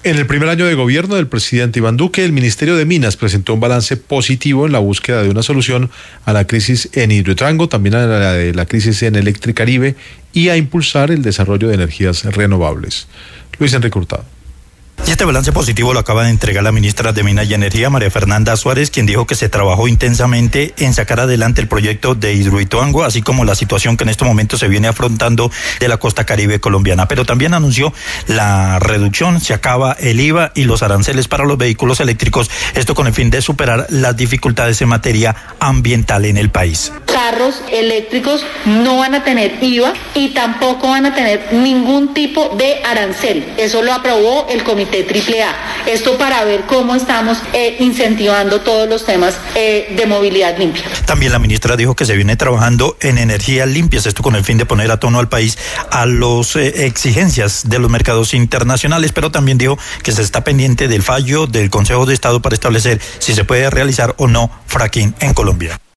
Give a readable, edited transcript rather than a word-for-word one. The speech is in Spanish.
En el primer año de gobierno del presidente Iván Duque, el Ministerio de Minas presentó un balance positivo en la búsqueda de una solución a la crisis en Hidroituango, también a la de la crisis en Electricaribe y a impulsar el desarrollo de energías renovables. Luis Enrique Hurtado. Y este balance positivo lo acaba de entregar la ministra de Minas y Energía, María Fernanda Suárez, quien dijo que se trabajó intensamente en sacar adelante el proyecto de Hidroituango, así como la situación que en este momento se viene afrontando de la costa caribe colombiana. Pero también anunció la reducción, se acaba el IVA y los aranceles para los vehículos eléctricos, esto con el fin de superar las dificultades en materia ambiental en el país. Carros eléctricos no van a tener IVA y tampoco van a tener ningún tipo de arancel. Eso lo aprobó el Comité AAA. Esto para ver cómo estamos incentivando todos los temas de movilidad limpia. También la ministra dijo que se viene trabajando en energías limpias, esto con el fin de poner a tono al país a las exigencias de los mercados internacionales, pero también dijo que se está pendiente del fallo del Consejo de Estado para establecer si se puede realizar o no fracking en Colombia.